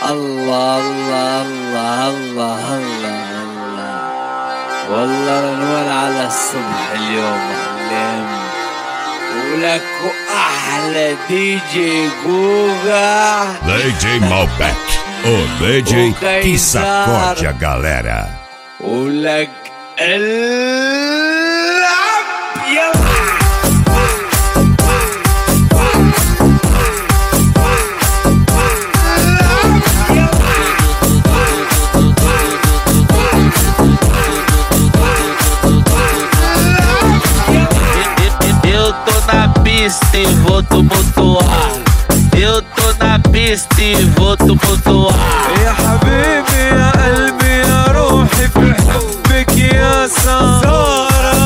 الله الله الله الله الله الله. والله رنوان على الصبح اليوم حلم ولك احلى دي جي جوجا DJ Malbec, o DJ que sacode a galera. ولك العب يلا. Eu tô na pista e vou tumultuar. Eu tô na pista e vou tumultuar. يا حبيبي يا قلبي يا روحي في حبك يا سارة.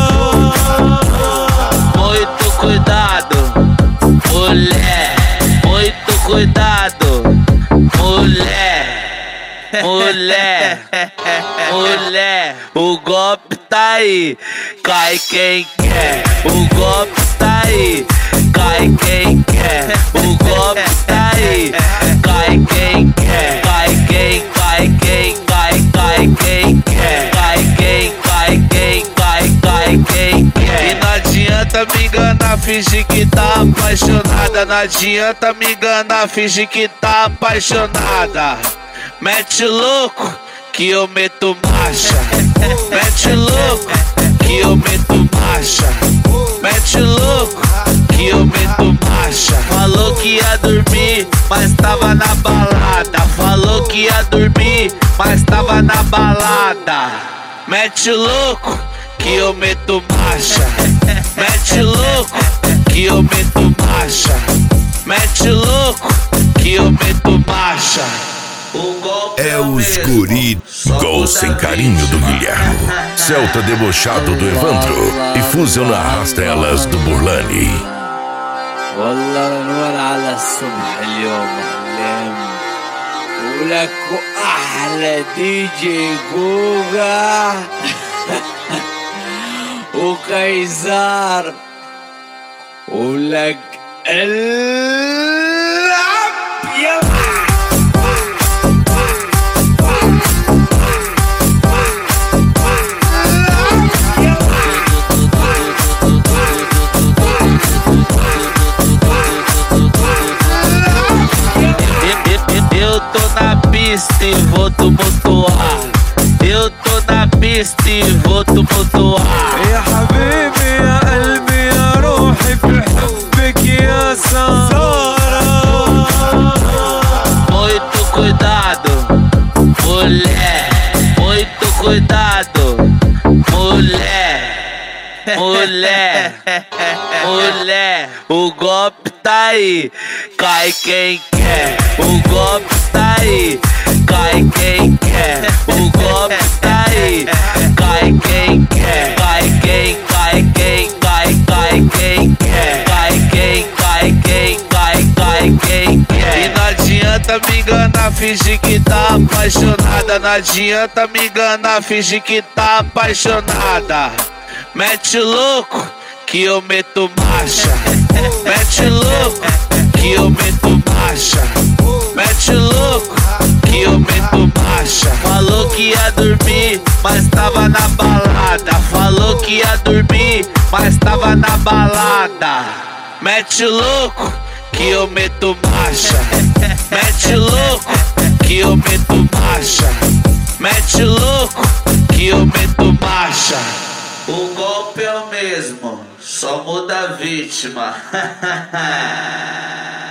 Muito cuidado, mulher. Muito cuidado, mulher. Mulher, mulher. O golpe tá aí, cai quem quer. O golpe tá aí, cai quem quer. O golpe tá aí, cai quem quer. Cai quem, cai quem, cai quem quer. Cai quem, cai quem, cai quem quer. E não adianta me enganar, fingir que tá apaixonada. Não adianta me enganar, fingir que tá apaixonada. Mete louco que eu meto marcha. Mete louco que eu meto marcha. Mete louco que eu meto marcha. Falou que ia dormir, mas tava na balada. Falou que ia dormir, mas tava na balada. Mete louco que eu meto marcha. Mete louco que eu meto marcha. Mete louco que eu meto marcha. É o Escuri, gol sem carinho do Guilherme, Celta debochado do Evandro e Fusion na Rastelas do Burlani. والله رنوان على الصبح اليوم حلم ولك احلى دي جي جوجا وكيزار ولك العب يلا. Eu tô na pista e vou tumultuar. Eu tô na pista e vou tumultuar. يا حبيبي يا قلبي يا روحي في حبك يا سارة. Muito cuidado, mulher. Muito cuidado, mulher. Mulher, mulher. O golpe tá aí, cai quem quer. O golpe tá aí, cai quem quer. O golpe tá aí, cai quem quer. Cai quem, cai quem, cai quem quer. Cai quem, cai quem, cai quem quer. E não adianta me enganar, fingir que tá apaixonada. Não adianta me enganar, fingir que tá apaixonada. Mete louco que eu meto marcha. Mete louco que eu meto marcha. Mete louco que eu meto marcha. Falou que ia dormir, mas tava na balada. Falou que ia dormir, mas tava na balada. Mete louco que eu meto marcha. Mete louco que eu meto marcha. Mete louco que eu meto marcha. O golpe é o mesmo, só muda a vítima.